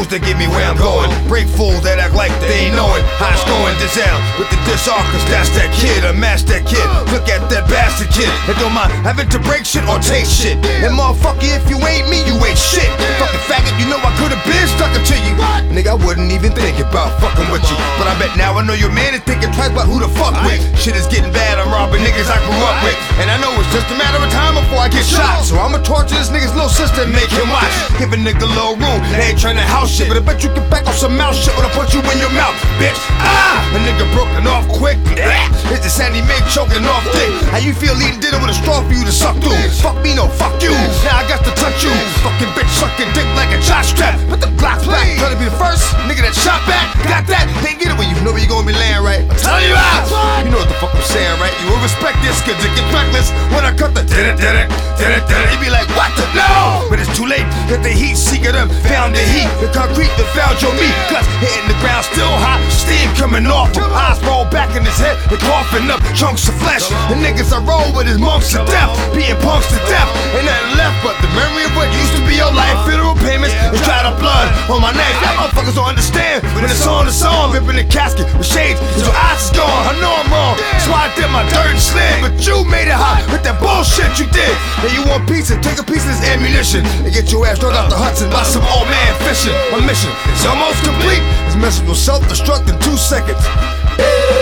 fools that get me where I'm going. Break fools that act like they ain't knowing how it's going. Disown with the disarcus, that's that kid, unmask that kid. Look at that bastard kid that don't mind having to break shit or take shit. And motherfucker, if you ain't me, you ain't shit. Fucking faggot, you know I could've been stuck to you. Nigga, I wouldn't even think about fucking with you. But I bet now I know your man is thinking twice about who to fuck with. Shit is getting bad, I'm robbing niggas I grew up with. And I know it's just a matter of time before I get shot. So I'ma torture this nigga's little sister and make him watch. Give a nigga a little room, they ain't trying to house shit. But I bet you get back on some mouth shit when I punch you in your mouth, bitch. A nigga broken off quick. It's the Sandy May choking off dick. How you feel eating dinner with a straw for you to suck through? Fuck me, no, fuck you. Now I got to touch you. Fucking bitch sucking dick like a jock strap. Put the Glocks back, trying to be the first nigga that shot back. Got that? Can't get it when you know where you gonna be laying, right? I'm telling you out. You know what the fuck I'm saying, right? You will respect this, cause it get reckless when I cut the did it. You be like, what the no? But it's too late, that the heat seeker them found the heat. The concrete that found your meat. Guts hitting the ground still hot, steam coming off. Eyes roll back in his head, and coughing up chunks of flesh. The niggas I roll with is monks to death, being punks to death. Ain't nothing left but the memory of what used to be your life. Funeral payments and dried up blood on my neck. Y'all motherfuckers don't understand when it's on the song, ripping the casket with shades, cause your eyes is gone. I know I'm wrong, that's why I did my dirt and slid. But you made it hot with that bullshit you did. And you want pizza, take a piece of this ammunition and get your ass thrown out the Hudson by some old man fishing. My mission is almost complete. This message will self-destruct in 2 seconds.